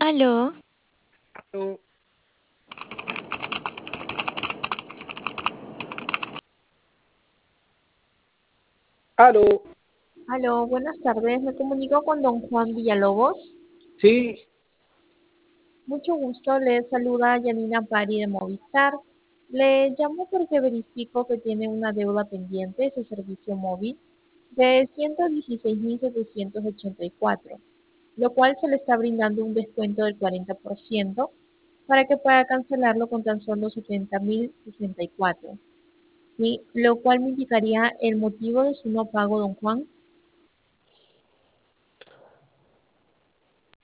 Aló, Aló, aló, Aló, buenas tardes. Me comunico con don Juan Villalobos. sí, Mucho gusto. Le saluda Yanina Pari de Movistar. Le llamo porque verifico que tiene una deuda pendiente de su servicio móvil de 116.784, lo cual se le está brindando un descuento del 40% para que pueda cancelarlo con tan solo 70.064. ¿Sí? Lo cual me indicaría el motivo de su no pago, don Juan.